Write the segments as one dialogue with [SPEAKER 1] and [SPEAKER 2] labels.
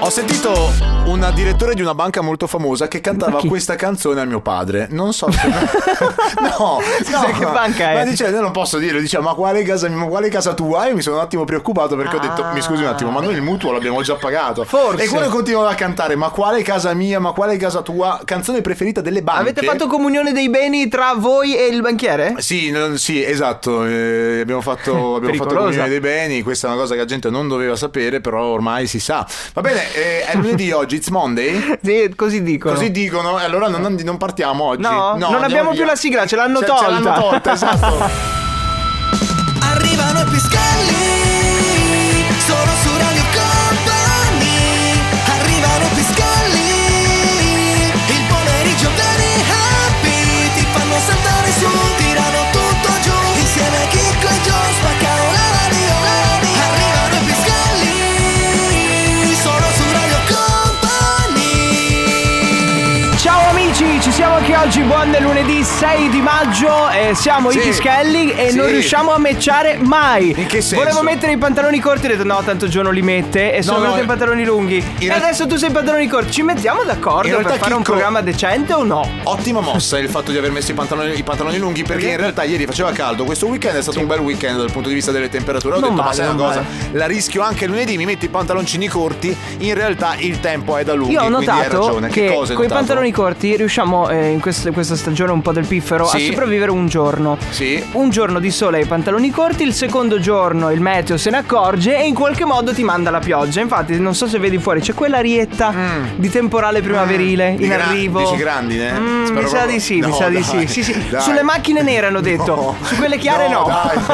[SPEAKER 1] Ho sentito un direttore di una banca molto famosa che cantava questa canzone a mio padre. Non so se... no,
[SPEAKER 2] che banca è?
[SPEAKER 1] Ma dice, non posso dire, dice, ma quale casa tua? Io mi sono un attimo preoccupato perché ho detto, mi scusi un attimo, ma noi il mutuo l'abbiamo già pagato.
[SPEAKER 2] Forse.
[SPEAKER 1] E quello continuava a cantare, ma quale casa mia, ma quale casa tua? Canzone preferita delle banche.
[SPEAKER 2] Avete fatto comunione dei beni tra voi e il banchiere?
[SPEAKER 1] Sì, esatto. Abbiamo fatto comunione dei beni. Questa è una cosa che la gente non doveva sapere, però ormai si sa. Va bene, è lunedì oggi, it's Monday?
[SPEAKER 2] Sì, così dicono.
[SPEAKER 1] Così dicono, e allora non partiamo oggi.
[SPEAKER 2] No, non abbiamo più la sigla, ce l'hanno tolta.
[SPEAKER 1] Ce l'hanno tolta, esatto.
[SPEAKER 3] Arrivano i Piscalli, solo su Radio Company. Arrivano i Piscalli, il pomeriggio very happy. Ti fanno saltare su, tirano tutto giù. Insieme a Chicco e Gio spaccano la radio. Arrivano i Piscalli, solo su Radio Company.
[SPEAKER 2] Ciao amici, ci siamo anche oggi, buon lunedì 6 di maggio e siamo i Pischelli e non riusciamo a matchare mai.
[SPEAKER 1] In che senso?
[SPEAKER 2] Volevo mettere i pantaloni corti, ho detto no, tanto Gio non li mette e sono venuto in pantaloni lunghi. E adesso tu sei in pantaloni corti, ci mettiamo d'accordo per fare un programma decente o no?
[SPEAKER 1] Ottima mossa il fatto di aver messo i pantaloni lunghi, perché in realtà ieri faceva caldo. Questo weekend è stato un bel weekend dal punto di vista delle temperature. Ho detto, ma sai una cosa, la rischio anche lunedì, mi metti i pantaloncini corti. In realtà il tempo è da lunghi.
[SPEAKER 2] Io ho notato che con i pantaloni corti riusciamo in questa stagione un po' del piffero a sopravvivere un giorno. Un giorno di sole ai pantaloni corti, il secondo giorno il meteo se ne accorge e in qualche modo ti manda la pioggia. Infatti non so se vedi fuori, c'è quell'arietta di temporale primaverile in arrivo.
[SPEAKER 1] Dici grandine?
[SPEAKER 2] Mi sa di sì, mi sa di sì. Sì. Sulle macchine nere hanno detto, su quelle chiare no.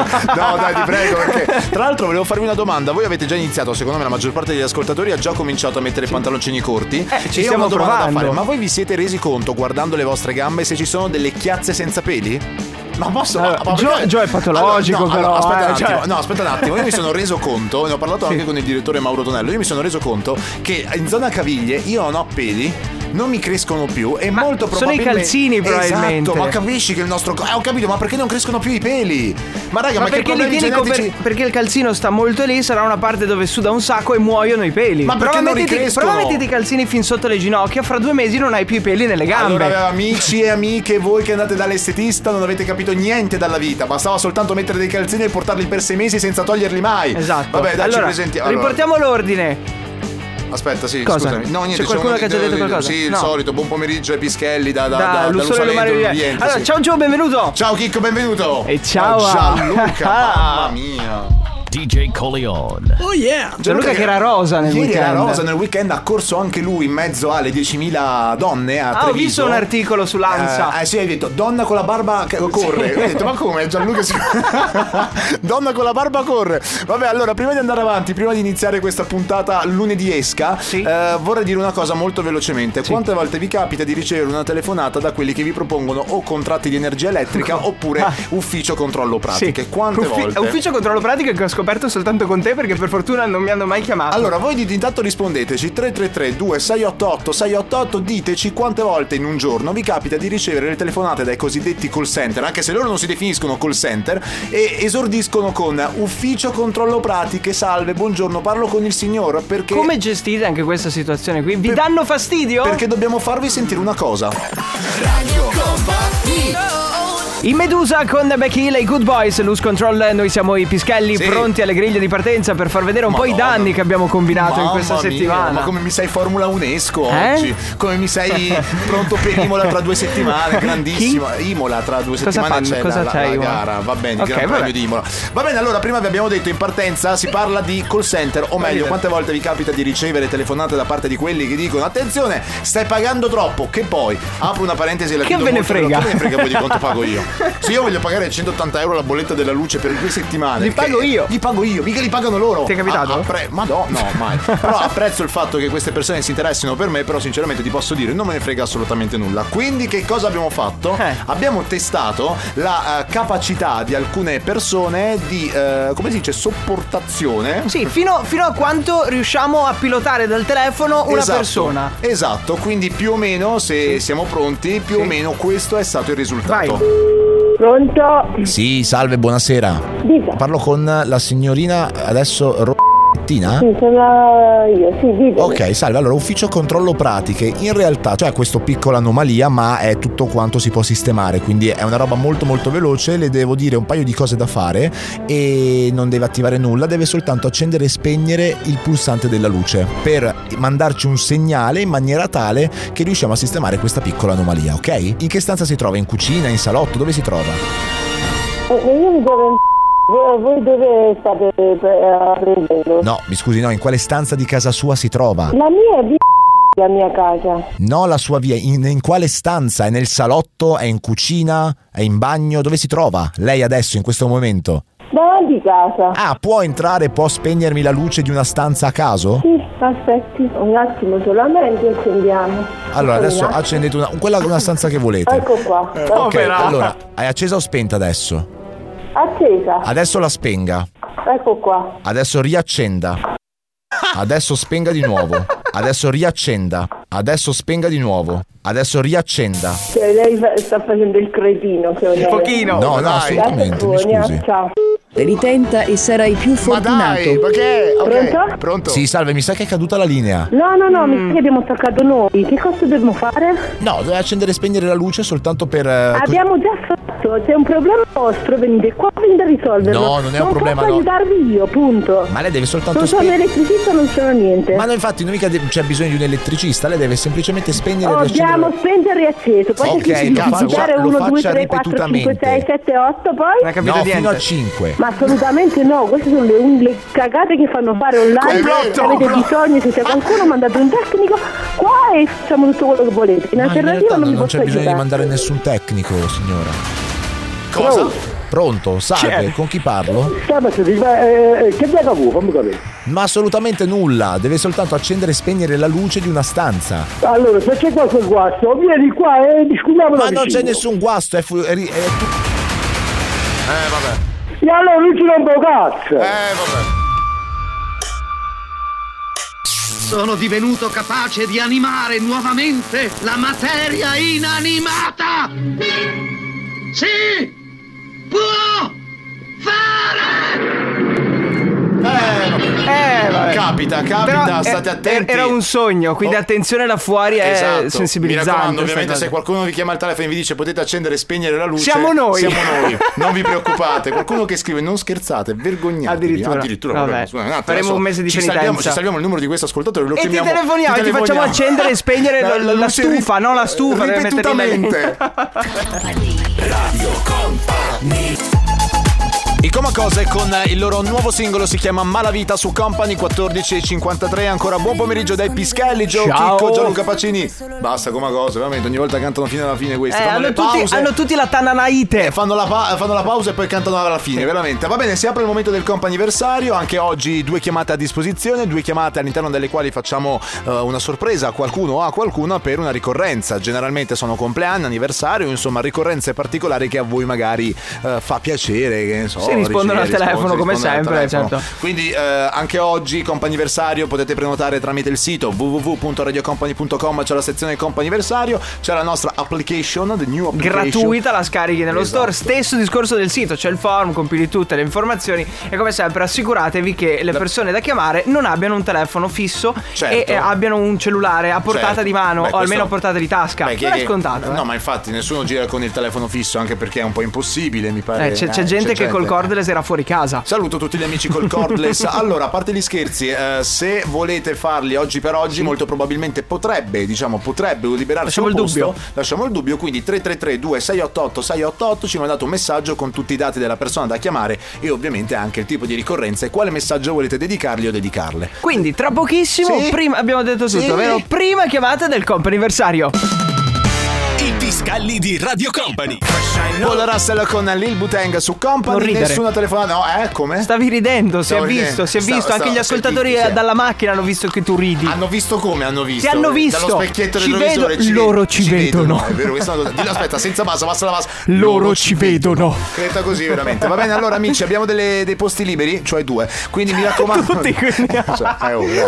[SPEAKER 1] Dai, ti prego, perché tra l'altro volevo farvi una domanda. Voi avete già iniziato, secondo me la maggior parte degli ascoltatori ha già cominciato a mettere i pantaloncini corti.
[SPEAKER 2] Ci stiamo provando.
[SPEAKER 1] Da fare. Ma voi vi siete resi conto, guardando le vostre gambe, se ci sono delle chiazze senza peli? Ma posso?
[SPEAKER 2] Gio è patologico, però.
[SPEAKER 1] Aspetta un attimo. Io mi sono reso conto, ne ho parlato anche con il direttore Mauro Tonello. Io mi sono reso conto che in zona caviglie io non ho peli, non mi crescono più e molto probabilmente
[SPEAKER 2] sono i calzini probabilmente.
[SPEAKER 1] Esatto, ma capisci che il nostro ho capito, ma perché non crescono più i peli? Ma raga, ma che
[SPEAKER 2] perché li tieni
[SPEAKER 1] genetici...
[SPEAKER 2] perché il calzino sta molto lì, sarà una parte dove suda un sacco e muoiono i peli.
[SPEAKER 1] Ma perché non ricrescono?
[SPEAKER 2] Prova a mettiti i calzini fin sotto le ginocchia, fra 2 mesi non hai più i peli nelle gambe.
[SPEAKER 1] Allora amici e amiche, voi che andate dall'estetista non avete capito niente dalla vita. Bastava soltanto mettere dei calzini e portarli per 6 mesi senza toglierli mai.
[SPEAKER 2] Esatto.
[SPEAKER 1] Vabbè, dai,
[SPEAKER 2] allora,
[SPEAKER 1] ci presentiamo.
[SPEAKER 2] riportiamo l'ordine.
[SPEAKER 1] Aspetta, sì,
[SPEAKER 2] cosa?
[SPEAKER 1] Scusami. No, niente,
[SPEAKER 2] c'è qualcuno che ha già detto qualcosa?
[SPEAKER 1] Sì, il solito. Buon pomeriggio ai Pischelli da
[SPEAKER 2] Lusalento. Allora, ciao Gio, benvenuto.
[SPEAKER 1] Ciao Chicco, benvenuto.
[SPEAKER 2] E ciao
[SPEAKER 1] Gianluca, mamma mia.
[SPEAKER 4] DJ Coleon.
[SPEAKER 3] Oh yeah.
[SPEAKER 2] Gianluca che era rosa nel weekend.
[SPEAKER 1] Era rosa nel weekend, ha corso anche lui in mezzo alle 10.000 donne a Treviso.
[SPEAKER 2] Ho visto un articolo su Lanza.
[SPEAKER 1] Sì, hai detto donna con la barba corre. Ho detto, ma come Gianluca donna con la barba corre. Vabbè, allora prima di andare avanti, prima di iniziare questa puntata lunediesca, vorrei dire una cosa molto velocemente. Quante volte vi capita di ricevere una telefonata da quelli che vi propongono o contratti di energia elettrica oppure ufficio controllo pratiche? Quante volte?
[SPEAKER 2] Ufficio controllo pratiche che ho scoperto soltanto con te, perché per fortuna non mi hanno mai chiamato.
[SPEAKER 1] Allora voi intanto rispondeteci 333 2688 688. Diteci quante volte in un giorno vi capita di ricevere le telefonate dai cosiddetti call center, anche se loro non si definiscono call center, e esordiscono con ufficio controllo pratiche, salve, buongiorno, parlo con il signor. Perché
[SPEAKER 2] come gestite anche questa situazione qui? Vi danno fastidio?
[SPEAKER 1] Perché dobbiamo farvi sentire una cosa.
[SPEAKER 3] Radio Company.
[SPEAKER 2] I Medusa con Becky Hill e i Good Boys, Lose Control. Noi siamo i Pischelli, pronti alle griglie di partenza per far vedere un po' i danni che abbiamo combinato in questa settimana.
[SPEAKER 1] Ma come mi sei Formula UNESCO oggi? Come mi sei pronto per Imola tra 2 settimane? Grandissimo. Imola tra 2 settimane c'è la gara. Va bene, il Gran Premio di Imola. Va bene, allora prima vi abbiamo detto in partenza si parla di call center, o meglio, quante volte vi capita di ricevere telefonate da parte di quelli che dicono attenzione, stai pagando troppo, che poi apro una parentesi, la
[SPEAKER 2] che ve ne frega?
[SPEAKER 1] Che me ne frega voi di quanto pago io? Se io voglio pagare 180 euro la bolletta della luce per 2 settimane,
[SPEAKER 2] li pago io,
[SPEAKER 1] mica li pagano loro.
[SPEAKER 2] Ti è capitato?
[SPEAKER 1] Ma no, mai. Però apprezzo il fatto che queste persone si interessino per me, però sinceramente ti posso dire non me ne frega assolutamente nulla. Quindi che cosa abbiamo fatto? Abbiamo testato la capacità di alcune persone di come si dice, sopportazione.
[SPEAKER 2] Sì, fino a quanto riusciamo a pilotare dal telefono una persona.
[SPEAKER 1] Esatto, quindi più o meno, se siamo pronti, più o meno questo è stato il risultato.
[SPEAKER 2] Vai.
[SPEAKER 5] Pronto?
[SPEAKER 1] Sì, salve, buonasera.
[SPEAKER 5] Dica.
[SPEAKER 1] Parlo con la signorina adesso
[SPEAKER 5] Martina?
[SPEAKER 6] Sì, sono io, sì, ditemi.
[SPEAKER 5] Ok, salve. Allora, ufficio controllo pratiche. In realtà c'è questa piccola anomalia, ma è tutto quanto si può sistemare, quindi è una roba molto molto veloce. Le devo dire un paio di cose da fare e non deve attivare nulla, deve soltanto accendere e spegnere il pulsante della luce per mandarci un segnale in maniera tale che riusciamo a sistemare questa piccola anomalia, ok? In che stanza si trova? In cucina, in salotto? Dove si trova?
[SPEAKER 6] Io mi trovo voi dove state prendendo?
[SPEAKER 5] No, mi scusi, no, in quale stanza di casa sua si trova?
[SPEAKER 6] La mia è la mia casa.
[SPEAKER 5] No, la sua via, in quale stanza? È nel salotto? È in cucina? È in bagno? Dove si trova? Lei adesso, in questo momento?
[SPEAKER 6] Davanti casa.
[SPEAKER 5] Ah, può entrare, può spegnermi la luce di una stanza a caso?
[SPEAKER 6] Sì, aspetti un attimo solamente, accendiamo.
[SPEAKER 5] Allora, adesso accendete una stanza che volete.
[SPEAKER 6] Ecco qua.
[SPEAKER 5] Ok, allora, è accesa o spenta adesso?
[SPEAKER 6] Accesa.
[SPEAKER 5] Adesso la spenga.
[SPEAKER 6] Ecco qua.
[SPEAKER 5] Adesso riaccenda. Adesso spenga di nuovo. Adesso riaccenda. Adesso spenga di nuovo. Adesso riaccenda.
[SPEAKER 6] Cioè, lei sta facendo il cretino.
[SPEAKER 2] Un pochino.
[SPEAKER 5] No, assolutamente, mi scusi.
[SPEAKER 6] Ciao.
[SPEAKER 7] Ritenta e sarai più fortunato.
[SPEAKER 1] Ma dai, perché? Okay.
[SPEAKER 6] Pronto?
[SPEAKER 1] Pronto?
[SPEAKER 5] Sì, salve, mi sa che è caduta la linea.
[SPEAKER 6] No, mi sa che abbiamo staccato noi. Che cosa dobbiamo fare?
[SPEAKER 5] No, deve accendere e spegnere la luce soltanto per...
[SPEAKER 6] Abbiamo già fatto, c'è un problema vostro, venite qua, venite a risolverlo.
[SPEAKER 5] No, non è un problema,
[SPEAKER 6] posso aiutarvi io, punto.
[SPEAKER 5] Ma lei deve soltanto
[SPEAKER 6] non sono elettricista, non sono niente.
[SPEAKER 5] Ma no, infatti non mica c'è bisogno di un elettricista, lei deve semplicemente spegnere e riaccendere.
[SPEAKER 6] Abbiamo spento e riacceso. Poi
[SPEAKER 5] ok,
[SPEAKER 6] faccia 1, 2, 3, 4, 5, 6, 7, 8, poi?
[SPEAKER 5] No, fino a 5.
[SPEAKER 6] Ma assolutamente no, queste sono le cagate che fanno fare online. Se avete bisogno, se c'è qualcuno, mandate un tecnico qua e facciamo tutto quello che volete. In alternativa
[SPEAKER 5] non c'è bisogno di mandare nessun tecnico, signora.
[SPEAKER 1] Cosa?
[SPEAKER 5] Pronto, salve, con chi parlo?
[SPEAKER 8] Che diavolo vuoi? Fammi capire.
[SPEAKER 5] Ma assolutamente nulla, deve soltanto accendere e spegnere la luce di una stanza.
[SPEAKER 8] Allora, se c'è qualche guasto, vieni qua e discutiamo.
[SPEAKER 5] Ma non c'è nessun guasto,
[SPEAKER 1] vabbè.
[SPEAKER 8] E allora non ci rompo cazzo.
[SPEAKER 1] Vabbè.
[SPEAKER 9] Sono divenuto capace di animare nuovamente la materia inanimata. Sì! Può fare!
[SPEAKER 1] Vabbè. Capita, però state attenti.
[SPEAKER 2] Era un sogno, quindi attenzione là fuori, è sensibilizzante.
[SPEAKER 1] Mi raccomando, ovviamente se qualcuno vi chiama al telefono e vi dice potete accendere e spegnere la luce,
[SPEAKER 2] siamo noi.
[SPEAKER 1] Non vi preoccupate. Qualcuno che scrive non scherzate, vergognatevi. Addirittura
[SPEAKER 2] vabbè. Faremo un mese di penitenza.
[SPEAKER 1] Ci salviamo il numero di questo ascoltatore, lo chiamiamo,
[SPEAKER 2] ti telefoniamo e ti facciamo accendere e spegnere la stufa, no la stufa
[SPEAKER 1] ripetutamente. Radio Company. I Comacose con il loro nuovo singolo si chiama Malavita su Company 14:53. Ancora buon pomeriggio dai Pischelli, Gio Chicco, Gianluca Pacini. Basta Comacose, veramente ogni volta cantano fino alla fine questi.
[SPEAKER 2] Hanno tutti la Tananaite.
[SPEAKER 1] Fanno la pausa e poi cantano alla fine, veramente. Va bene, si apre il momento del comp'anniversario. Anche oggi 2 chiamate a disposizione, 2 chiamate all'interno delle quali facciamo una sorpresa a qualcuno o a qualcuna per una ricorrenza. Generalmente sono compleanno, anniversario, insomma ricorrenze particolari che a voi magari fa piacere, che ne so.
[SPEAKER 2] Si rispondono al telefono come sempre, certo.
[SPEAKER 1] Quindi anche oggi comp'anniversario potete prenotare tramite il sito www.radiocompany.com. c'è la sezione comp'anniversario, c'è la nostra application, the new application
[SPEAKER 2] gratuita, la scarichi nello store. Stesso discorso del sito, c'è il forum, compili tutte le informazioni e come sempre assicuratevi che le persone da chiamare non abbiano un telefono fisso e abbiano un cellulare a portata di mano o almeno a portata di tasca. Non è scontato.
[SPEAKER 1] No, ma infatti nessuno gira con il telefono fisso, anche perché è un po' impossibile, mi pare.
[SPEAKER 2] C'è gente che col cordless era fuori casa.
[SPEAKER 1] Saluto tutti gli amici col cordless. Allora, a parte gli scherzi, se volete farli oggi per oggi, molto probabilmente potrebbe liberarsi un posto. Lasciamo il dubbio, quindi 333 2688 688, ci mandate un messaggio con tutti i dati della persona da chiamare e ovviamente anche il tipo di ricorrenza e quale messaggio volete dedicargli o dedicarle.
[SPEAKER 2] Quindi tra pochissimo, prima abbiamo detto tutto, vero? Prima chiamata del comp'anniversario.
[SPEAKER 3] I Piscalli di Radio Company.
[SPEAKER 1] Paul Russell con Lil Butang su Company. Nessuna telefonata. No, come?
[SPEAKER 2] Stavi ridendo, si è visto. Anche gli ascoltatori dalla macchina hanno visto che tu ridi.
[SPEAKER 1] Hanno visto come?
[SPEAKER 2] Ti hanno visto.
[SPEAKER 1] Dallo specchietto del retrovisore.
[SPEAKER 2] Loro ci vedono.
[SPEAKER 1] È vero, aspetta, senza bassa la bassa.
[SPEAKER 2] Loro ci vedono.
[SPEAKER 1] Creta così, veramente. Va bene, allora amici, abbiamo dei posti liberi, cioè 2. Quindi mi raccomando.
[SPEAKER 2] Tutti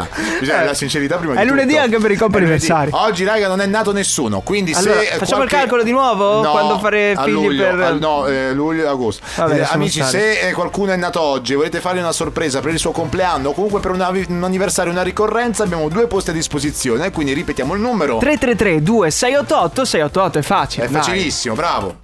[SPEAKER 1] bisogna la sincerità prima di
[SPEAKER 2] tutto. È lunedì anche per i comp'anniversari.
[SPEAKER 1] Oggi, raga, non è nato nessuno. Quindi
[SPEAKER 2] allora, facciamo il calcolo. calcolo di nuovo?
[SPEAKER 1] No,
[SPEAKER 2] quando fare figli
[SPEAKER 1] luglio,
[SPEAKER 2] per...
[SPEAKER 1] luglio, agosto.
[SPEAKER 2] Vabbè,
[SPEAKER 1] amici, se qualcuno è nato oggi, volete fargli una sorpresa per il suo compleanno o comunque per un anniversario, una ricorrenza, abbiamo 2 posti a disposizione. Quindi ripetiamo il numero:
[SPEAKER 2] 333-2688-688. È facile.
[SPEAKER 1] È facilissimo, bravo.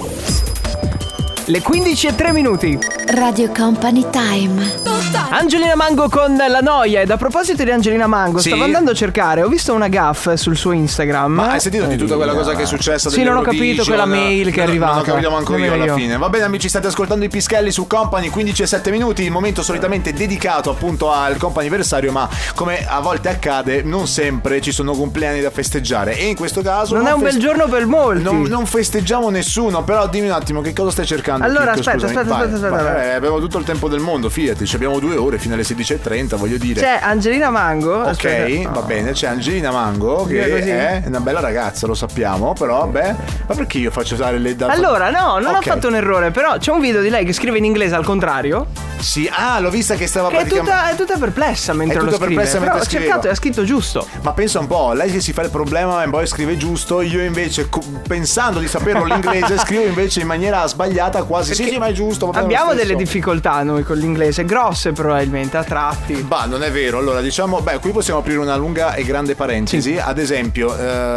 [SPEAKER 2] Le 15:03.
[SPEAKER 10] Radio Company Time.
[SPEAKER 2] Angelina Mango con La Noia. Ed a proposito di Angelina Mango, stavo andando a cercare, ho visto una gaffe sul suo Instagram.
[SPEAKER 1] Ma hai sentito di tutta quella cosa che è successa?
[SPEAKER 2] Sì, non ho capito quella mail che è arrivata.
[SPEAKER 1] Non ho capito manco io alla fine. Va bene amici, state ascoltando i Pischelli su Company, 15:07, il momento solitamente dedicato appunto al comp'anniversario, ma come a volte accade non sempre ci sono compleanni da festeggiare, e in questo caso
[SPEAKER 2] non è un bel giorno per molti.
[SPEAKER 1] Non festeggiamo nessuno, però dimmi un attimo che cosa stai cercando.
[SPEAKER 2] Allora
[SPEAKER 1] Chicco,
[SPEAKER 2] aspetta.
[SPEAKER 1] Abbiamo tutto il tempo del mondo, fidati, abbiamo 2 ore fino alle 16:30, voglio dire.
[SPEAKER 2] C'è Angelina Mango.
[SPEAKER 1] Ok, va bene, c'è Angelina Mango che è una bella ragazza, lo sappiamo, però vabbè. Ma perché io faccio usare le date?
[SPEAKER 2] Allora, no, non ho fatto un errore, però c'è un video di lei che scrive in inglese al contrario.
[SPEAKER 1] Sì, l'ho vista che stava
[SPEAKER 2] praticamente... È tutta perplessa mentre lo scrive. Però ho cercato e ha scritto giusto.
[SPEAKER 1] Ma pensa un po', lei che si fa il problema e poi scrive giusto, io invece pensando di saperlo l'inglese scrivo invece in maniera sbagliata quasi. Sì, ma è giusto.
[SPEAKER 2] Abbiamo delle difficoltà noi con l'inglese, grosse probabilmente a tratti.
[SPEAKER 1] Bah, non è vero. Allora diciamo, qui possiamo aprire una lunga e grande parentesi. Sì. Ad esempio,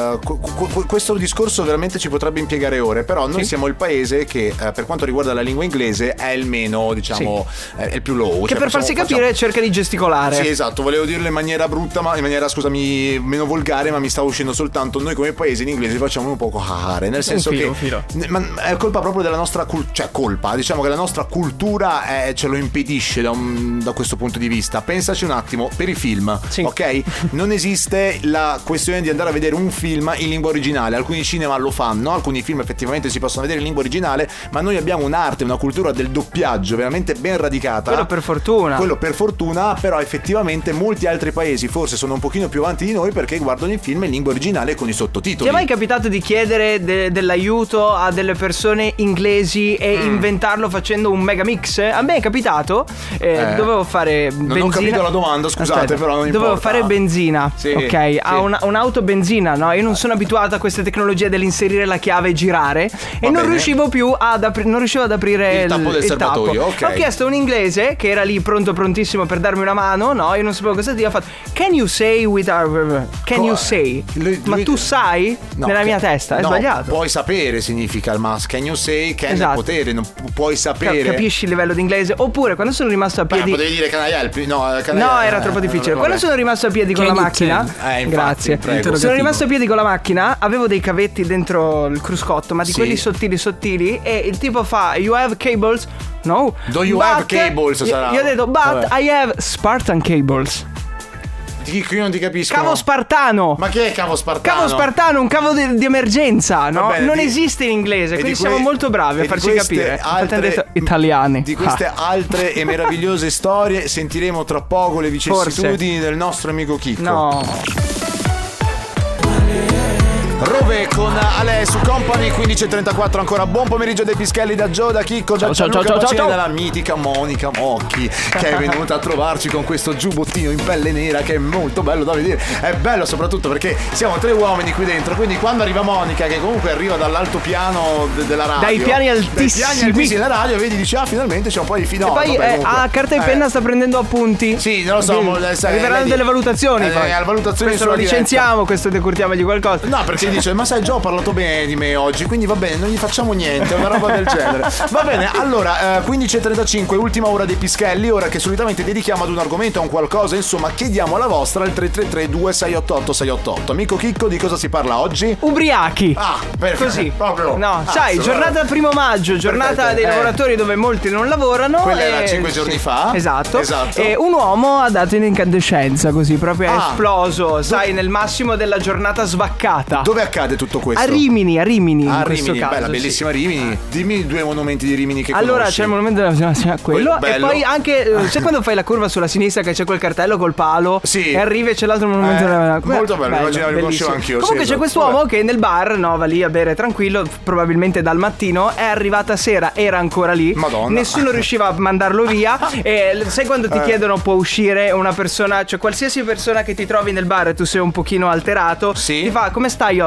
[SPEAKER 1] questo discorso veramente ci potrebbe impiegare ore, però noi siamo il paese che per quanto riguarda la lingua inglese è il meno, diciamo, è il più low.
[SPEAKER 2] Che per farsi capire cerca di gesticolare.
[SPEAKER 1] Sì, esatto, volevo dirlo in maniera brutta, ma in maniera, scusami, meno volgare, ma mi stava uscendo soltanto. Noi come paese in inglese facciamo un po' cacare, nel senso che ma è colpa proprio della nostra colpa, diciamo che la nostra cultura ce lo impedisce da questo punto di vista. Pensaci un attimo, per i film, ok? Non esiste la questione di andare a vedere un film in lingua originale. Alcuni cinema lo fanno, alcuni film effettivamente si possono vedere in lingua originale, ma noi abbiamo un'arte, una cultura del doppiaggio veramente ben radicata.
[SPEAKER 2] Quello per fortuna, però effettivamente
[SPEAKER 1] molti altri paesi forse sono un pochino più avanti di noi perché guardano i film in lingua originale con i sottotitoli.
[SPEAKER 2] Ti è mai capitato di chiedere dell'aiuto a delle persone inglesi e inventarlo facendo un megamix? A me è capitato, dovevo fare benzina.
[SPEAKER 1] Non ho capito la domanda, scusate. Però non
[SPEAKER 2] dovevo
[SPEAKER 1] importa.
[SPEAKER 2] fare benzina, ok? A un'auto benzina, no? Io non sono abituato a queste tecnologie dell'inserire la chiave e girare. E non riuscivo più ad aprire
[SPEAKER 1] il tappo del serbatoio. Okay.
[SPEAKER 2] Ho chiesto a un inglese che era lì prontissimo per darmi una mano, no? Io non sapevo cosa dire. Ha fatto can you say you say? Ma tu sai?
[SPEAKER 1] No,
[SPEAKER 2] nella mia testa è sbagliato.
[SPEAKER 1] Puoi sapere significa il mas. Can you say? Can è potere, non puoi sapere.
[SPEAKER 2] Capisci il livello di inglese? Oppure quando sono rimasto a piedi.
[SPEAKER 1] Potevi dire can I help? No,
[SPEAKER 2] era troppo difficile. Quando sono rimasto a piedi con la macchina.
[SPEAKER 1] Grazie.
[SPEAKER 2] Prego. Sono rimasto a piedi con la macchina, avevo dei cavetti dentro il cruscotto, ma di quelli sottili, e il tipo fa you have cables? No.
[SPEAKER 1] Do you have cables?
[SPEAKER 2] Io ho detto but I have Spartan cables.
[SPEAKER 1] Io non ti capisco.
[SPEAKER 2] Cavo spartano.
[SPEAKER 1] Ma che è cavo spartano?
[SPEAKER 2] Cavo spartano, un cavo di emergenza, no? Bene, non esiste in inglese, quindi siamo molto bravi a farci capire. Italiani.
[SPEAKER 1] Di queste altre e meravigliose storie sentiremo tra poco le vicissitudini del nostro amico Chicco.
[SPEAKER 2] No.
[SPEAKER 1] Rove con Ale su Company, 15:34 ancora. Buon pomeriggio dei Pischelli da Gio, da Chicco, da Gianluca Pacini, dalla mitica Monica Mocchi che è venuta a trovarci con questo giubbottino in pelle nera che è molto bello da vedere. È bello soprattutto perché siamo 3 uomini qui dentro, quindi quando arriva Monica, che comunque arriva dall'altopiano della radio,
[SPEAKER 2] dai piani altissimi
[SPEAKER 1] della radio, vedi, dici finalmente c'è un po' di
[SPEAKER 2] finale. E poi a carta e penna sta prendendo appunti.
[SPEAKER 1] Sì, non lo so,
[SPEAKER 2] arriveranno delle valutazioni.
[SPEAKER 1] Questo
[SPEAKER 2] lo licenziamo, questo decurtiamogli qualcosa.
[SPEAKER 1] No, perché dice ma sai Gio, ho parlato bene di me oggi, quindi va bene, non gli facciamo niente, una roba del genere. Va bene, allora 15:35, ultima ora dei Pischelli, ora che solitamente dedichiamo ad un argomento, a un qualcosa, insomma chiediamo la vostra al 333-2688-688. Amico Chicco, di cosa si parla oggi?
[SPEAKER 2] Ubriachi.
[SPEAKER 1] Perfetto.
[SPEAKER 2] Così.
[SPEAKER 1] Proprio.
[SPEAKER 2] No, sai, giornata 1 maggio, giornata dei lavoratori dove molti non lavorano.
[SPEAKER 1] Quella era 5 giorni fa.
[SPEAKER 2] Esatto. E un uomo ha dato in incandescenza, così proprio è esploso, sai, nel massimo della giornata svaccata.
[SPEAKER 1] Dove accade tutto questo?
[SPEAKER 2] A Rimini in
[SPEAKER 1] Rimini,
[SPEAKER 2] questo caso.
[SPEAKER 1] Bella, bellissima Rimini. Dimmi 2 monumenti di Rimini che
[SPEAKER 2] allora
[SPEAKER 1] conosci.
[SPEAKER 2] C'è il monumento della quello e poi anche sai quando fai la curva sulla sinistra che c'è quel cartello col palo e arrivi e c'è l'altro monumento della
[SPEAKER 1] molto bello, immaginavo, lo conoscevo anch'io.
[SPEAKER 2] Comunque c'è quest'uomo che nel bar va lì a bere tranquillo, probabilmente dal mattino, è arrivata sera, era ancora lì.
[SPEAKER 1] Madonna.
[SPEAKER 2] Nessuno riusciva a mandarlo via. E sai quando ti chiedono può uscire una persona, cioè qualsiasi persona che ti trovi nel bar e tu sei un pochino alterato, ti fa come stai oggi?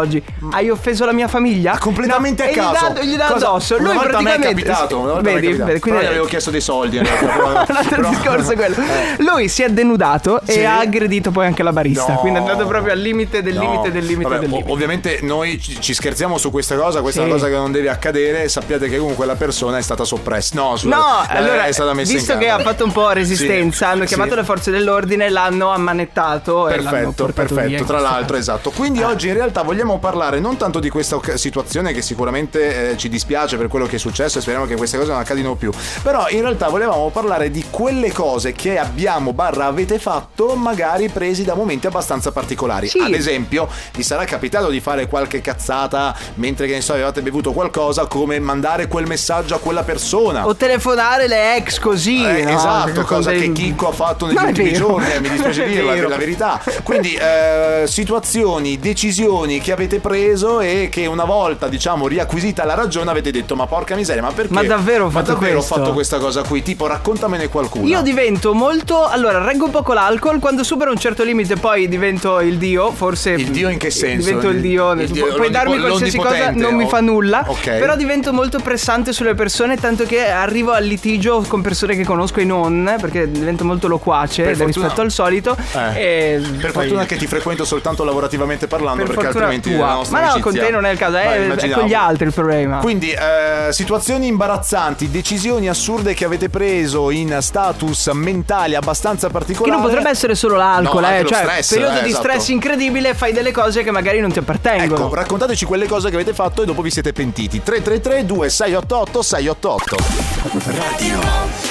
[SPEAKER 2] oggi. Hai offeso la mia famiglia?
[SPEAKER 1] Completamente a caso.
[SPEAKER 2] Gli dà addosso.
[SPEAKER 1] Lui praticamente è capitato.
[SPEAKER 2] Vedi,
[SPEAKER 1] quindi gli avevo chiesto dei soldi.
[SPEAKER 2] Il discorso è quello. Lui si è denudato e ha aggredito poi anche la barista. Quindi è andato proprio al limite del limite del limite del limite.
[SPEAKER 1] Ovviamente noi ci scherziamo su questa cosa. Questa è una cosa che non deve accadere. Sappiate che comunque la persona è stata soppressa.
[SPEAKER 2] Allora
[SPEAKER 1] è stata messa in
[SPEAKER 2] visto che ha fatto un po' resistenza, hanno chiamato le forze dell'ordine, l'hanno ammanettato.
[SPEAKER 1] Perfetto. Tra l'altro, esatto. Quindi oggi in realtà vogliamo parlare non tanto di questa situazione che sicuramente ci dispiace per quello che è successo e speriamo che queste cose non accadino più. Però in realtà volevamo parlare di quelle cose che avete fatto, magari presi da momenti abbastanza particolari. Ad esempio, vi sarà capitato di fare qualche cazzata mentre, che ne so, avevate bevuto qualcosa, come mandare quel messaggio a quella persona
[SPEAKER 2] o telefonare le ex così, no?
[SPEAKER 1] Esatto, cosa che Chicco ha fatto negli ultimi giorni, mi dispiace dirlo, è la verità. Quindi situazioni, decisioni che avete preso e che una volta, diciamo, riacquisita la ragione avete detto: ma porca miseria, ma perché?
[SPEAKER 2] Ma davvero ho fatto
[SPEAKER 1] questa cosa qui? Tipo, raccontamene qualcuno.
[SPEAKER 2] Io divento molto, allora reggo un po' con l'alcol, quando supero un certo limite poi divento il dio, forse.
[SPEAKER 1] Il dio in che senso?
[SPEAKER 2] Divento il dio, puoi darmi qualsiasi cosa, non mi fa nulla.
[SPEAKER 1] Okay.
[SPEAKER 2] Però divento molto pressante sulle persone, tanto che arrivo al litigio con persone che conosco e non, perché divento molto loquace rispetto al solito.
[SPEAKER 1] Per fortuna che ti frequento soltanto lavorativamente parlando, perché altrimenti la nostra amicizia.
[SPEAKER 2] Con te non è il caso, è con gli altri il problema.
[SPEAKER 1] Quindi situazioni imbarazzanti, decisioni assurde che avete preso in status mentali abbastanza particolari.
[SPEAKER 2] Che non potrebbe essere solo l'alcol, cioè
[SPEAKER 1] stress,
[SPEAKER 2] periodo di stress incredibile, fai delle cose che magari non ti appartengono.
[SPEAKER 1] Ecco, raccontateci quelle cose che avete fatto e dopo vi siete pentiti. 333 2688 688 Radio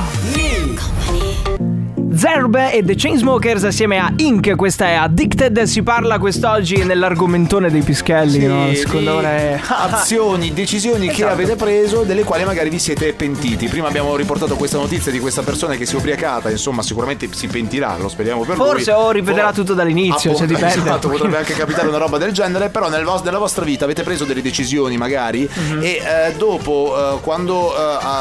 [SPEAKER 2] Zerbe e The Chainsmokers assieme a Ink, questa è Addicted. Si parla quest'oggi nell'argomentone dei pischelli, no? Secondo me
[SPEAKER 1] azioni, decisioni che avete preso, delle quali magari vi siete pentiti. Prima abbiamo riportato questa notizia di questa persona che si è ubriacata, insomma sicuramente si pentirà, lo speriamo per lui.
[SPEAKER 2] Forse ripeterà tutto dall'inizio, se dipende.
[SPEAKER 1] Esatto, potrebbe anche capitare una roba del genere. Però nella vostra vita avete preso delle decisioni magari e dopo quando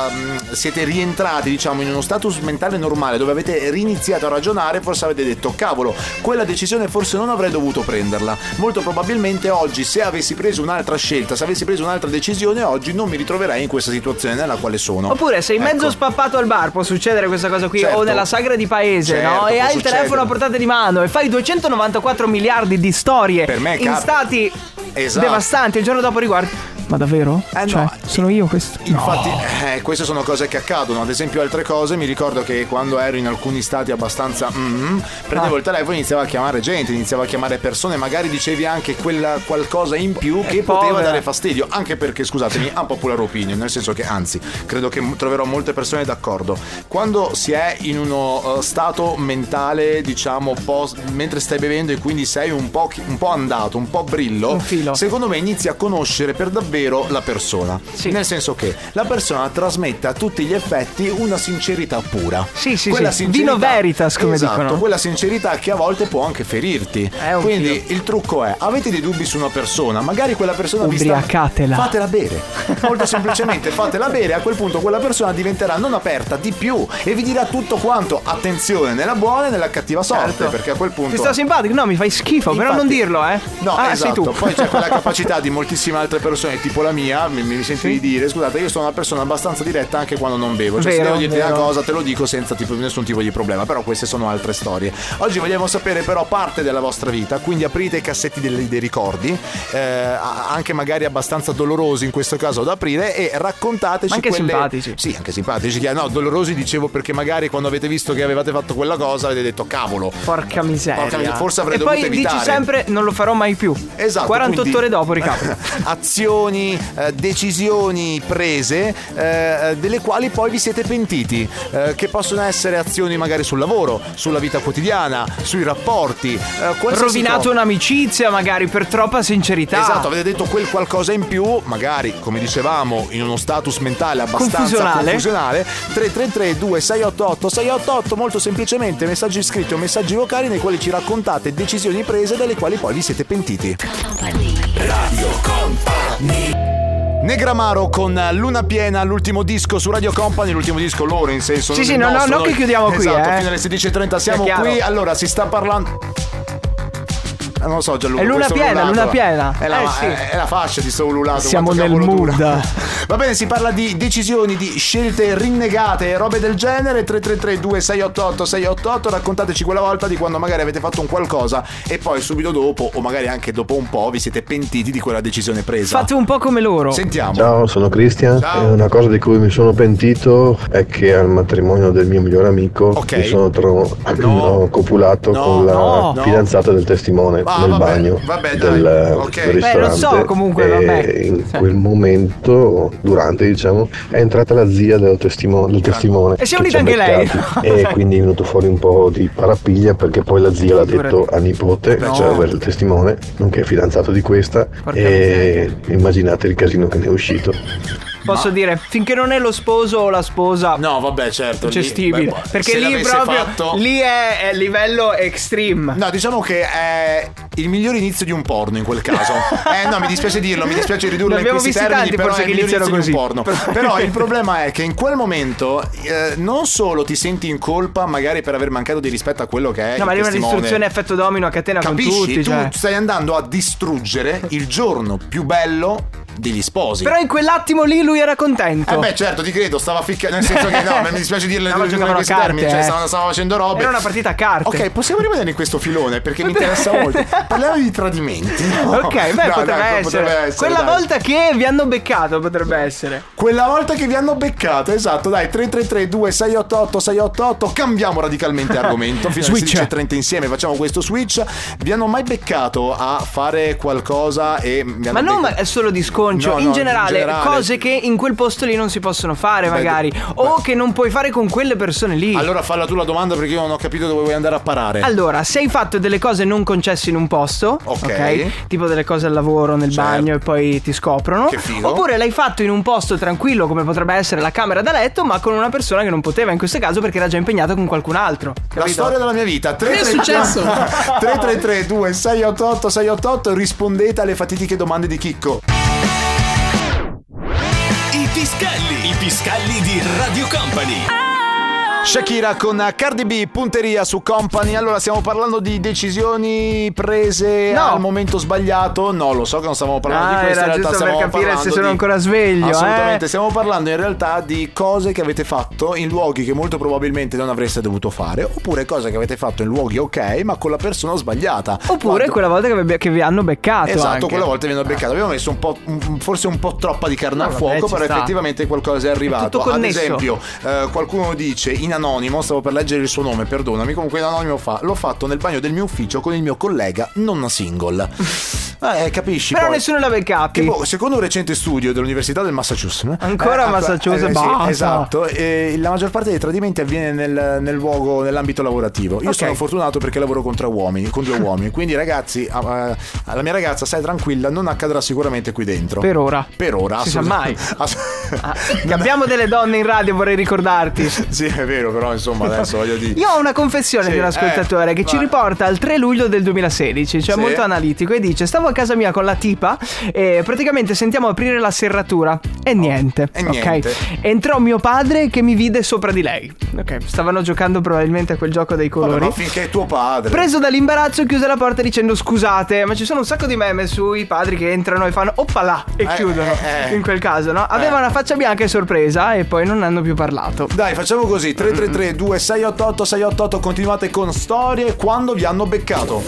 [SPEAKER 1] siete rientrati, diciamo, in uno status mentale normale, dove avete iniziato a ragionare, forse avete detto: cavolo, quella decisione forse non avrei dovuto prenderla. Molto probabilmente oggi, se avessi preso un'altra scelta, se avessi preso un'altra decisione, oggi non mi ritroverei in questa situazione nella quale sono.
[SPEAKER 2] Oppure sei mezzo spappato al bar, può succedere questa cosa qui, o nella sagra di paese, no? E hai il telefono a portata di mano e fai 294 miliardi di storie in stati devastanti. Il giorno dopo riguardi: ma davvero? Sono io questo?
[SPEAKER 1] Infatti, queste sono cose che accadono. Ad esempio, altre cose, mi ricordo che quando ero in alcuni stati abbastanza prendevo il telefono e iniziavo a chiamare gente, iniziavo a chiamare persone, magari dicevi anche quella qualcosa in più che poteva dare fastidio, anche perché, scusatemi, unpopular opinion, nel senso che, anzi, credo che troverò molte persone d'accordo. Quando si è in uno stato mentale, diciamo, mentre stai bevendo e quindi sei un po' andato, un po' brillo, secondo me inizi a conoscere per davvero la persona. Nel senso che la persona trasmette a tutti gli effetti una sincerità pura.
[SPEAKER 2] Vino veritas, come dicono.
[SPEAKER 1] Quella sincerità che a volte può anche ferirti. Quindi il trucco è: avete dei dubbi su una persona, magari quella persona
[SPEAKER 2] ubriacatela,
[SPEAKER 1] fatela bere. Molto semplicemente fatela bere. A quel punto quella persona diventerà non aperta di più e vi dirà tutto quanto. Attenzione, nella buona e nella cattiva sorte, perché a quel punto
[SPEAKER 2] ti sta simpatico, no, mi fai schifo. Infatti, però non dirlo,
[SPEAKER 1] no, esatto. Sei tu. Poi c'è quella capacità di moltissime altre persone, tipo la mia, mi sento di dire: scusate, io sono una persona abbastanza diretta anche quando non bevo, cioè se devo dirti una cosa te lo dico senza nessun tipo di problema. Però queste sono altre storie. Oggi vogliamo sapere però parte della vostra vita, quindi aprite i cassetti dei ricordi, anche magari abbastanza dolorosi in questo caso da aprire, e raccontateci
[SPEAKER 2] anche simpatici.
[SPEAKER 1] Sì, anche simpatici. No, dolorosi dicevo perché magari quando avete visto che avevate fatto quella cosa avete detto: cavolo,
[SPEAKER 2] porca miseria,
[SPEAKER 1] forse avrei dovuto evitare.
[SPEAKER 2] E poi dici sempre: non lo farò mai più.
[SPEAKER 1] Esatto.
[SPEAKER 2] 48 ore dopo ricapita.
[SPEAKER 1] Azioni, decisioni prese, delle quali poi vi siete pentiti, che possono essere azioni magari sul lavoro, sulla vita quotidiana, sui rapporti,
[SPEAKER 2] rovinato un'amicizia magari per troppa sincerità.
[SPEAKER 1] Esatto, avete detto quel qualcosa in più, magari, come dicevamo, in uno status mentale abbastanza confusionale. 333 2688 688, molto semplicemente messaggi scritti o messaggi vocali nei quali ci raccontate decisioni prese dalle quali poi vi siete pentiti. Radio Company. Negramaro con Luna Piena, l'ultimo disco su Radio Company, l'ultimo disco loro, in senso
[SPEAKER 2] no, che chiudiamo qui,
[SPEAKER 1] esatto, fino alle 16:30 siamo qui. Allora, si sta parlando Non lo so, Gianluca.
[SPEAKER 2] È luna piena.
[SPEAKER 1] È la fascia di sto ululato.
[SPEAKER 2] Siamo nel mood.
[SPEAKER 1] Va bene, si parla di decisioni, di scelte rinnegate e robe del genere. 333-2688-688. Raccontateci quella volta di quando magari avete fatto un qualcosa e poi subito dopo, o magari anche dopo un po', vi siete pentiti di quella decisione presa.
[SPEAKER 2] Fate un po' come loro.
[SPEAKER 1] Sentiamo.
[SPEAKER 11] Ciao, sono Cristian.
[SPEAKER 1] Ciao.
[SPEAKER 11] E una cosa di cui mi sono pentito è che al matrimonio del mio migliore amico mi sono copulato con la fidanzata del testimone nel bagno del ristorante.
[SPEAKER 2] Lo so, comunque,
[SPEAKER 11] e in quel momento, durante, diciamo, è entrata la zia del testimone.
[SPEAKER 2] E si è unita anche lei.
[SPEAKER 11] E quindi è venuto fuori un po' di parapiglia, perché poi la zia l'ha detto a nipote, cioè il testimone, nonché fidanzato di questa. E immaginate il casino che ne è uscito.
[SPEAKER 2] Posso dire, finché non è lo sposo o la sposa.
[SPEAKER 1] No, vabbè, certo.
[SPEAKER 2] Gestibile. Perché lì proprio lì è livello extreme.
[SPEAKER 1] No, diciamo che è il miglior inizio di un porno in quel caso. No, mi dispiace dirlo, mi dispiace ridurlo in questi termini, però è il miglior inizio di un porno. Però il problema è che in quel momento non solo ti senti in colpa magari per aver mancato di rispetto a quello che è il testimone.
[SPEAKER 2] Ma è una distruzione a effetto domino a catena.
[SPEAKER 1] Capisci?
[SPEAKER 2] Con tutti.
[SPEAKER 1] Tu stai andando a distruggere il giorno più bello degli sposi.
[SPEAKER 2] Però in quell'attimo lì lui era contento.
[SPEAKER 1] Beh, certo, ti credo, stava ficcando. Nel senso che mi dispiace dirle in questi termini. Cioè, stava facendo robe.
[SPEAKER 2] Era una partita a carte.
[SPEAKER 1] Ok, possiamo rimanere in questo filone perché mi interessa molto. Parliamo di tradimenti. No?
[SPEAKER 2] Ok, potrebbe essere. Quella volta che vi hanno beccato potrebbe essere.
[SPEAKER 1] Quella volta che vi hanno beccato, esatto. Dai, 333-2688-688. Cambiamo radicalmente argomento. Switch 30 insieme, facciamo questo switch. Vi hanno mai beccato a fare qualcosa e
[SPEAKER 2] ma non è solo di sconcio. No, in generale, cose che in quel posto lì non si possono fare, magari. O che non puoi fare con quelle persone lì.
[SPEAKER 1] Allora falla tu la domanda, perché io non ho capito dove vuoi andare a parare.
[SPEAKER 2] Allora, se hai fatto delle cose non concesse in un posto, ok? Tipo delle cose al lavoro, nel bagno, e poi ti scoprono.
[SPEAKER 1] Che figo.
[SPEAKER 2] Oppure l'hai fatto in un posto tranquillo, come potrebbe essere la camera da letto, ma con una persona che non poteva in questo caso perché era già impegnato con qualcun altro. Capito?
[SPEAKER 1] La storia della mia vita.
[SPEAKER 2] Che è successo?
[SPEAKER 1] 333-2688-688. Rispondete alle fatidiche domande di Chicco.
[SPEAKER 3] I Piscalli di Radio Company.
[SPEAKER 1] Shakira con Cardi B, punteria su Company. Allora, stiamo parlando di decisioni prese al momento sbagliato. No, lo so che non stiamo parlando di questo.
[SPEAKER 2] Era giusto per capire se sono ancora sveglio.
[SPEAKER 1] Assolutamente, stiamo parlando in realtà di cose che avete fatto in luoghi che molto probabilmente non avreste dovuto fare, oppure cose che avete fatto in luoghi ok, ma con la persona sbagliata.
[SPEAKER 2] Oppure quella volta che vi hanno beccato.
[SPEAKER 1] Esatto,
[SPEAKER 2] anche.
[SPEAKER 1] quella volta vi hanno beccato. Abbiamo messo un po', forse un po' troppa di carne al fuoco, però effettivamente qualcosa è arrivato. Ad esempio, qualcuno dice in anonimo, stavo per leggere il suo nome, perdonami, comunque in anonimo l'ho fatto nel bagno del mio ufficio con il mio collega non single. Capisci?
[SPEAKER 2] Però
[SPEAKER 1] poi,
[SPEAKER 2] nessuno l'ha beccato.
[SPEAKER 1] Secondo un recente studio dell'Università del Massachusetts,
[SPEAKER 2] ancora Massachusetts,
[SPEAKER 1] sì, esatto, la maggior parte dei tradimenti avviene nel luogo, nell'ambito lavorativo. Io sono fortunato perché lavoro con 2 uomini, quindi ragazzi, alla mia ragazza stai tranquilla, non accadrà sicuramente qui dentro.
[SPEAKER 2] Per ora
[SPEAKER 1] si
[SPEAKER 2] sa mai. Che abbiamo delle donne in radio, vorrei ricordarti.
[SPEAKER 1] Sì, è vero, però insomma adesso voglio dire.
[SPEAKER 2] Io ho una confessione di un ascoltatore che ci riporta al 3 luglio del 2016, cioè molto analitico, e dice: stavo a casa mia con la tipa e praticamente sentiamo aprire la serratura e niente. Ok, entrò mio padre che mi vide sopra di lei. Ok, stavano giocando probabilmente a quel gioco dei colori.
[SPEAKER 1] Vabbè, ma finché è tuo padre.
[SPEAKER 2] Preso dall'imbarazzo chiuse la porta dicendo scusate, ma ci sono un sacco di meme sui padri che entrano e fanno oppalà e chiudono. In quel caso, no? Aveva una faccia bianca e sorpresa e poi non hanno più parlato.
[SPEAKER 1] Dai, facciamo così: 333-2688-688. Continuate con storie quando vi hanno beccato.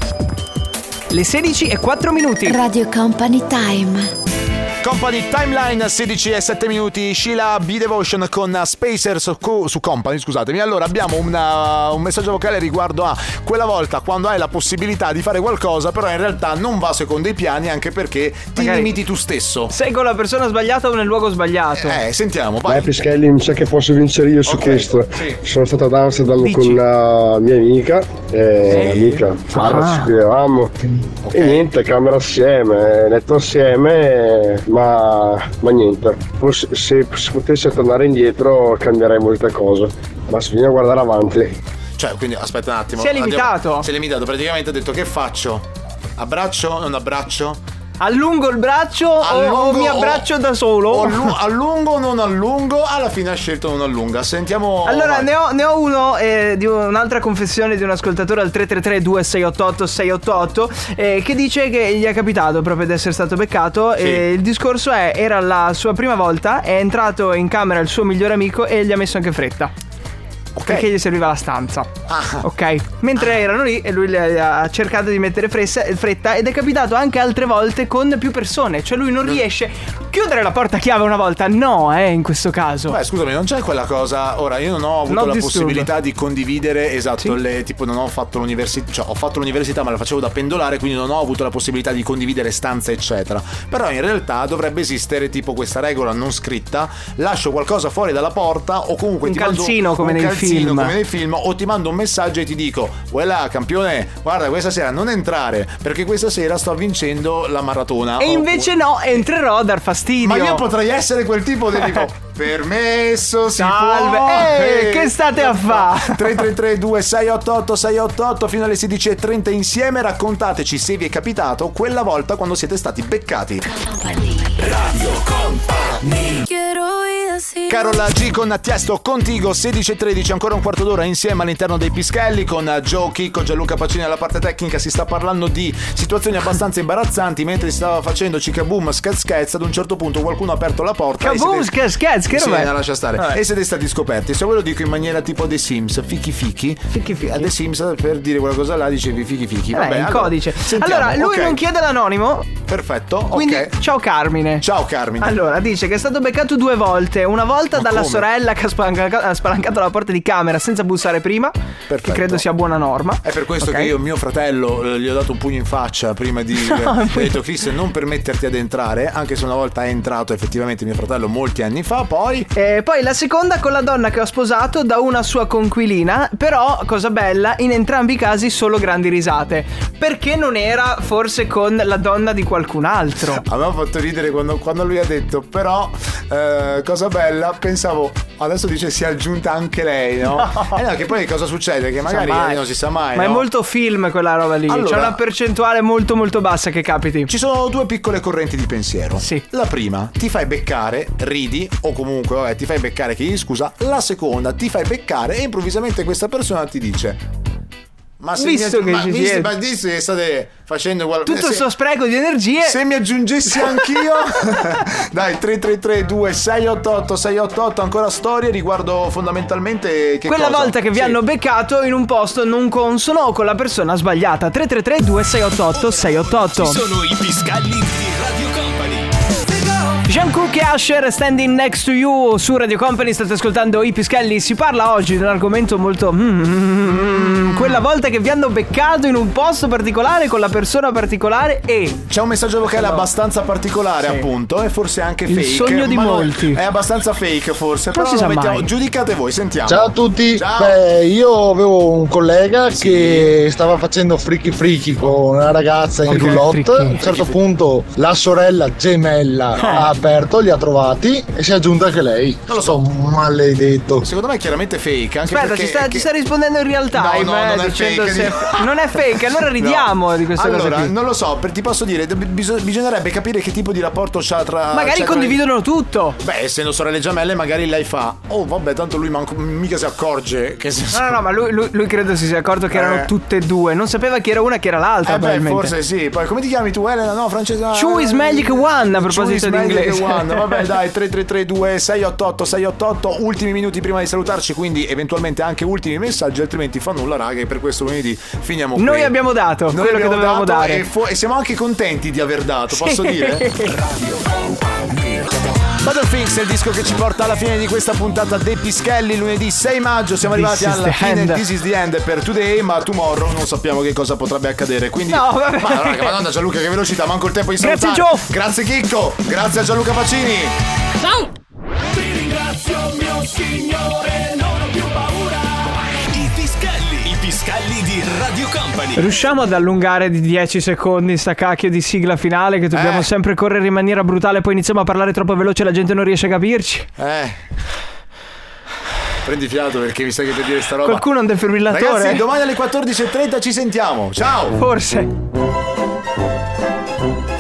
[SPEAKER 2] Le 16:04.
[SPEAKER 10] Radio Company Time.
[SPEAKER 1] Company Timeline 16:07. Sheila B. Devotion con Spacer su Company, scusatemi. Allora abbiamo un messaggio vocale riguardo a quella volta quando hai la possibilità di fare qualcosa, però in realtà non va secondo i piani, anche perché ti limiti tu stesso.
[SPEAKER 2] Sei con la persona sbagliata o nel luogo sbagliato.
[SPEAKER 1] Sentiamo, vai.
[SPEAKER 12] Pischelli, mi sa che posso vincere io su questo. Sì. Sono stato ad Amsterdam con una mia amica, Farah, ci scrivevamo, e niente, camera assieme, letto assieme, ma niente. Se potesse tornare indietro cambierei molte cose, ma bisogna guardare avanti.
[SPEAKER 1] Cioè, quindi aspetta un attimo.
[SPEAKER 2] Si è limitato.
[SPEAKER 1] Praticamente ha detto: che faccio? Abbraccio? Non abbraccio?
[SPEAKER 2] Allungo il braccio o mi abbraccio da solo?
[SPEAKER 1] Allungo o non allungo? Alla fine ha scelto non allunga. Sentiamo.
[SPEAKER 2] Allora ne ho uno di un'altra confessione di un ascoltatore al 333-2688-688 che dice che gli è capitato proprio di essere stato beccato. Sì. Il discorso era la sua prima volta. È entrato in camera il suo migliore amico e gli ha messo anche fretta. Perché gli serviva la stanza. Ok. Mentre erano lì e lui ha cercato di mettere fretta. Ed è capitato anche altre volte con più persone. Cioè lui non riesce chiudere la porta a chiave una volta. No, in questo caso.
[SPEAKER 1] Beh, scusami, non c'è quella cosa. Ora, io non ho avuto la possibilità di condividere. Esatto, sì. Tipo non ho fatto l'università. Cioè ho fatto l'università ma la facevo da pendolare, quindi non ho avuto la possibilità di condividere stanze eccetera. Però in realtà dovrebbe esistere tipo questa regola non scritta. Lascio qualcosa fuori dalla porta o comunque
[SPEAKER 2] un calzino come nei film.
[SPEAKER 1] Come nei film, o ti mando un messaggio e ti dico: voilà campione, guarda questa sera non entrare perché questa sera sto vincendo la maratona.
[SPEAKER 2] E invece no, entrerò a dar fastidio.
[SPEAKER 1] Ma io potrei essere quel tipo che dico: permesso, si
[SPEAKER 2] salve può. Che state a fare?
[SPEAKER 1] 333-2688-688 fino alle 16:30 insieme. Raccontateci se vi è capitato quella volta quando siete stati beccati. Radio Company. Carola G con Tiesto Contigo, 16:13, ancora un quarto d'ora insieme all'interno dei Pischelli con Joe, Chicco, Gianluca Pacini alla parte tecnica. Si sta parlando di situazioni abbastanza imbarazzanti mentre si stava facendo Cicaboom Sketch. Ad un certo punto qualcuno ha aperto la porta.
[SPEAKER 2] Kaboom Sketch, che roba?
[SPEAKER 1] Sì, lascia stare. E siete stati scoperti. Se ve lo dico in maniera tipo The Sims, fichi. A The Sims per dire quella cosa là dicevi fichi.
[SPEAKER 2] Vabbè, il codice. Sentiamo. Allora, lui non chiede l'anonimo.
[SPEAKER 1] Perfetto.
[SPEAKER 2] Quindi ciao Carmine. Allora, dice che è stato beccato 2 volte. Una volta dalla sorella che ha spalancato la porta di camera senza bussare prima. Perfetto. Che credo sia buona norma.
[SPEAKER 1] È per questo che io mio fratello gli ho dato un pugno in faccia prima di ho detto: Cristian, non permetterti ad entrare. Anche se una volta è entrato effettivamente mio fratello molti anni fa. Poi
[SPEAKER 2] la seconda con la donna che ho sposato da una sua conquilina. Però, cosa bella, in entrambi i casi solo grandi risate. Perché non era forse con la donna di qualcun altro.
[SPEAKER 1] A me ha fatto ridere quando lui ha detto: però cosa bella, pensavo adesso dice si è aggiunta anche lei, no? No, che poi cosa succede? Che magari non si sa mai.
[SPEAKER 2] Ma
[SPEAKER 1] no?
[SPEAKER 2] È molto film quella roba lì. Allora, c'è una percentuale molto molto bassa che capiti.
[SPEAKER 1] Ci sono 2 piccole correnti di pensiero.
[SPEAKER 2] Sì.
[SPEAKER 1] La prima, ti fai beccare, ridi, o comunque ti fai beccare, chiedi scusa. La seconda, ti fai beccare e improvvisamente questa persona ti dice: ma se
[SPEAKER 2] visto che
[SPEAKER 1] state facendo
[SPEAKER 2] tutto questo spreco di energie,
[SPEAKER 1] se mi aggiungessi anch'io. Dai, 333-2688-688 ancora storie riguardo fondamentalmente
[SPEAKER 2] quella volta che vi hanno beccato in un posto non consono o con la persona sbagliata. 333-2688-688.
[SPEAKER 4] Ci sono i Pischelli di Radio Company.
[SPEAKER 2] Jungkook e Usher, Standing Next to You su Radio Company. State ascoltando i Pischelli. Si parla oggi di un argomento molto quella volta che vi hanno beccato in un posto particolare con la persona particolare. E
[SPEAKER 1] c'è un messaggio vocale abbastanza particolare, appunto, e forse anche fake.
[SPEAKER 2] Il sogno di molti.
[SPEAKER 1] È abbastanza fake forse, però lo mettiamo. Giudicate voi, sentiamo.
[SPEAKER 12] Ciao a tutti.
[SPEAKER 1] Ciao.
[SPEAKER 12] Io avevo un collega che stava facendo friki con una ragazza in roulotte. A un certo punto la sorella gemella ha aperto, li ha trovati e si è aggiunta anche lei.
[SPEAKER 1] Non lo so,
[SPEAKER 12] maledetto.
[SPEAKER 1] Secondo me è chiaramente fake. Anche
[SPEAKER 2] aspetta,
[SPEAKER 1] perché
[SPEAKER 2] ci sta rispondendo in real time.
[SPEAKER 1] No, non è fake.
[SPEAKER 2] Non è fake, allora ridiamo di questa cosa qui.
[SPEAKER 1] Non lo so, ti posso dire, bisognerebbe capire che tipo di rapporto c'ha tra.
[SPEAKER 2] Magari condividono tutto.
[SPEAKER 1] Beh, essendo sorelle gemelle, magari lei fa: oh, vabbè, tanto lui mica si accorge che
[SPEAKER 2] No, ma lui credo si sia accorto che erano tutte e due. Non sapeva chi era una e chi era l'altra.
[SPEAKER 1] Forse sì. Poi come ti chiami tu, Elena? No, Francesca.
[SPEAKER 2] Chew is Magic One, a proposito di inglese.
[SPEAKER 1] Vabbè, dai, 333-2688-688. Ultimi minuti prima di salutarci, quindi eventualmente anche ultimi messaggi, altrimenti fa nulla, raga, e per questo lunedì finiamo qui.
[SPEAKER 2] Noi abbiamo dato quello che dovevamo dare
[SPEAKER 1] e siamo anche contenti di aver dato, posso dire? Butterfingers è il disco che ci porta alla fine di questa puntata dei Pischelli, lunedì 6 maggio. Siamo arrivati alla fine. This is the end per today, ma tomorrow non sappiamo che cosa potrebbe accadere. Quindi
[SPEAKER 2] no, vabbè.
[SPEAKER 1] Ma raga, madonna Gianluca, che velocità, manco il tempo di salutare.
[SPEAKER 2] Grazie Gio.
[SPEAKER 1] Grazie Chicco. Grazie a Gianluca Pacini.
[SPEAKER 3] Ciao. Ti ringrazio mio signore, non ho più paura.
[SPEAKER 4] I Pischelli di Radio Company.
[SPEAKER 2] Riusciamo ad allungare di 10 secondi sta cacchio di sigla finale che dobbiamo sempre correre in maniera brutale, poi iniziamo a parlare troppo veloce e la gente non riesce a capirci.
[SPEAKER 1] Prendi fiato perché mi sa che per dire sta roba.
[SPEAKER 2] Qualcuno ha un defibrillatore?
[SPEAKER 1] Ragazzi, domani alle 14:30 ci sentiamo. Ciao.
[SPEAKER 2] Forse.